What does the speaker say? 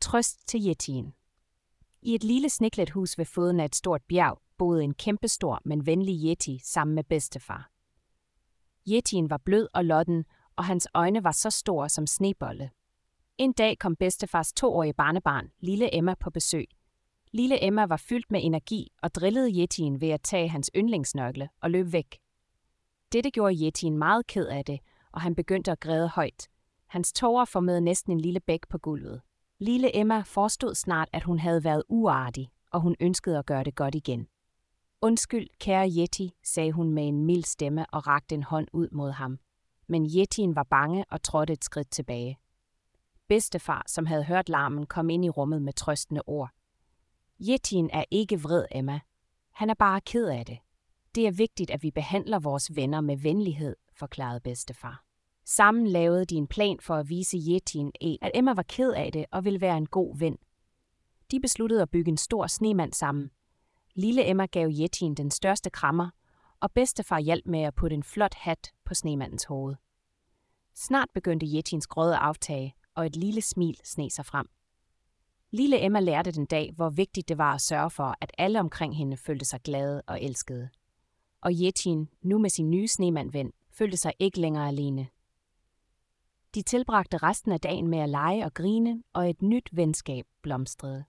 Trøst til yetien. I et lille sneklædt hus ved foden af et stort bjerg boede en kæmpestor, men venlig yeti sammen med bedstefar. Yetien var blød og lodden, og hans øjne var så store som snebolde. En dag kom bedstefars 2-årige barnebarn, lille Emma, på besøg. Lille Emma var fyldt med energi og drillede yetien ved at tage hans yndlingsnøgle og løbe væk. Dette gjorde yetien meget ked af det, og han begyndte at græde højt. Hans tårer formede næsten en lille bæk på gulvet. Lille Emma forstod snart, at hun havde været uartig, og hun ønskede at gøre det godt igen. Undskyld, kære yeti, sagde hun med en mild stemme og rakte en hånd ud mod ham. Men yetien var bange og trådte et skridt tilbage. Bedstefar, som havde hørt larmen, kom ind i rummet med trøstende ord. Yetien er ikke vred, Emma. Han er bare ked af det. Det er vigtigt, at vi behandler vores venner med venlighed, forklarede bedstefar. Sammen lavede de en plan for at vise yetien, at Emma var ked af det og ville være en god ven. De besluttede at bygge en stor snemand sammen. Lille Emma gav yetien den største krammer, og bedstefar hjalp med at putte en flot hat på snemandens hoved. Snart begyndte yetiens gråd at aftage, og et lille smil sneg sig frem. Lille Emma lærte den dag, hvor vigtigt det var at sørge for, at alle omkring hende følte sig glade og elskede. Og yetien, nu med sin nye snemandven, følte sig ikke længere alene. De tilbragte resten af dagen med at lege og grine, og et nyt venskab blomstrede.